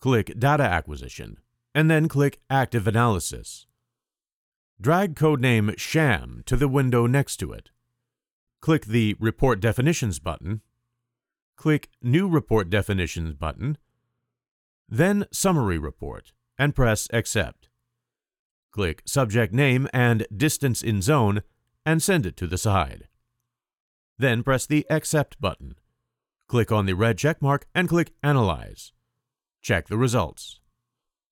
Click Data Acquisition, and then click Active Analysis. Drag codename SHAM to the window next to it. Click the Report Definitions button. Click New Report Definitions button, then Summary Report, and press Accept. Click Subject Name and Distance in Zone and send it to the side. Then press the Accept button. Click on the red check mark and click Analyze. Check the results.